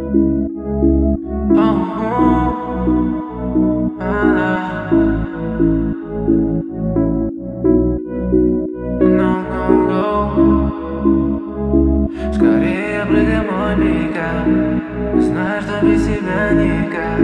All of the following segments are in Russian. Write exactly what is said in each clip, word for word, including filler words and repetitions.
Скорее прыгай, мой пикап. Знаешь, что без тебя никак.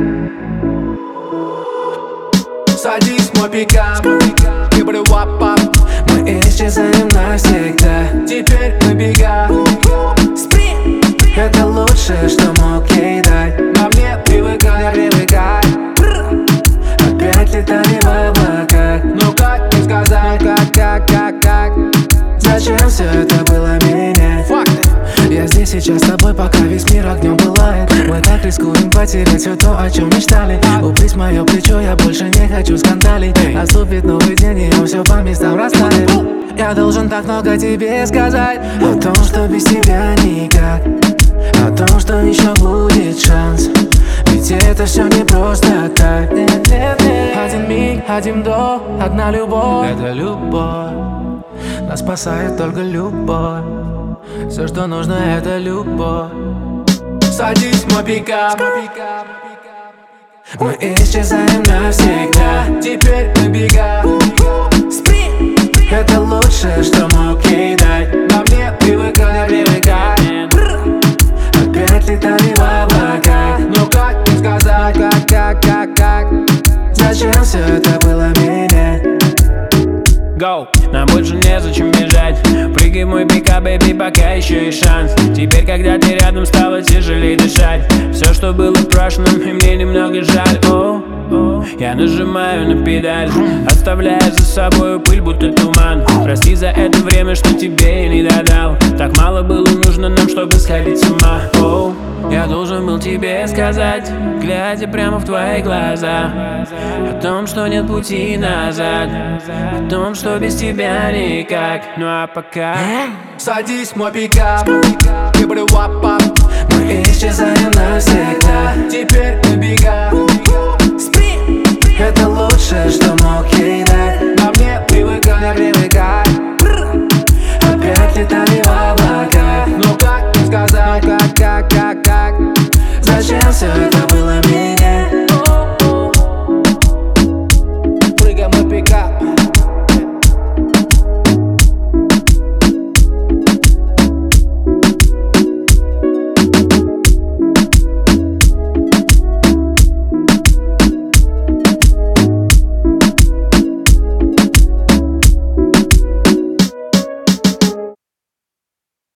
Садись, мой пикап, вибры вап-ап. Мы исчезаем навсегда. Теперь мы бега. Спри, это лучшее, что мог ей дать. На мне привыкай, привыкай. Опять летали в облаках. Ну как не сказать, как, как, как, как. Зачем все это было менять? Я здесь сейчас с тобой, пока весь мир огнем пылает. Мы так рискуем потерять все то, о чем мечтали. Упрись мое плечо, я больше не хочу скандалить. Наступит новый день, и он все по местам расставит. Я должен так много тебе сказать. О том, что без тебя никак. О том, что еще будет шанс. Ведь это все не просто так. Нет, нет, нет. Один миг, один вдох, одна любовь. Это любовь. Нас спасает только любовь. Все, что нужно, это любовь. Садись, мой пикап. Мы исчезаем навсегда. Теперь мы бега. Спри, это лучшее, что мог ей дать. На мне привыкай, привыкай. Опять летали в облаках. Ну как не сказать, как, как, как, как. Зачем все это было менять? Go, нам больше незачем бежать. Прыгай в мой пикап, бэйби, пока еще есть шанс. Теперь, когда ты рядом, стало тяжелее дышать. Все, что было в прошлом, и мне немного жаль. О, о, я нажимаю на педаль, оставляя за собой пыль, будто туман. Прости за это время, что тебе я не додал. Так мало было нужно нам, чтобы сходить с ума. О, я должен был тебе сказать, глядя прямо в твои глаза, о том, что нет пути назад, о том, что без тебя никак. Ну а пока садись, мой пикап, вибры вап-ап. Мы исчезаем навсегда. Теперь мы бега. Спри, это лучшее, что мог ей дать. На мне привыкай, привыкай. Опять летали в облаках. Ну как не сказать, как, как, как, как. Зачем все это?